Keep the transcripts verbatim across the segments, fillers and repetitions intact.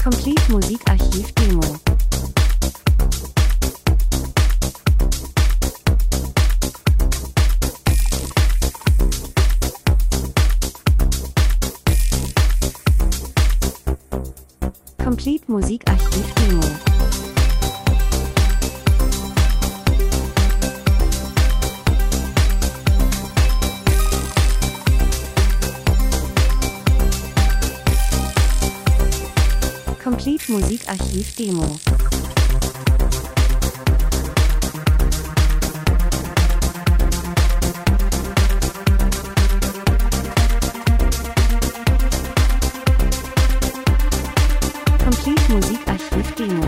Complete Musikarchiv Demo. Complete Musikarchiv Demo. Complete Musikarchiv Demo. Complete Musikarchiv Demo.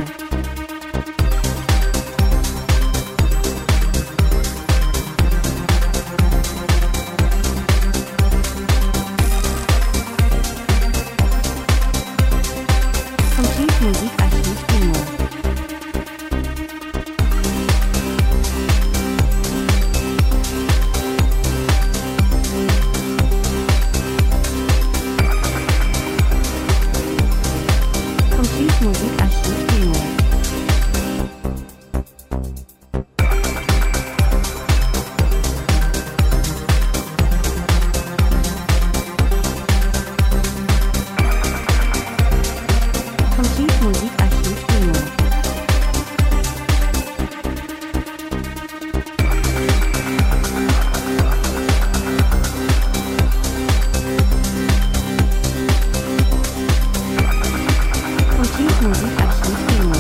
Complete Musikarchiv Demo. Complete Musikarchiv Demo. Complete Musikarchiv Demo. Complete Musikarchiv Demo.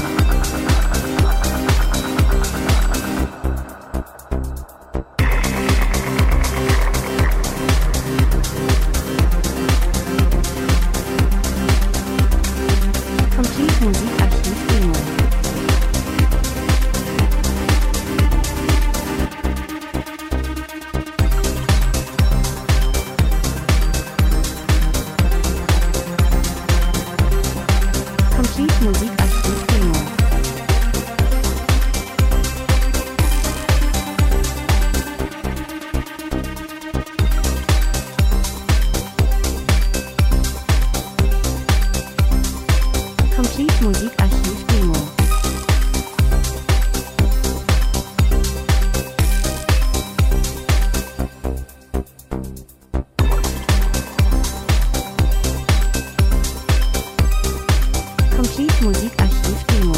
Complete Musikarchiv Demo. Complete Musikarchiv Demo. Complete Musikarchiv Demo. Complete Musikarchiv Demo.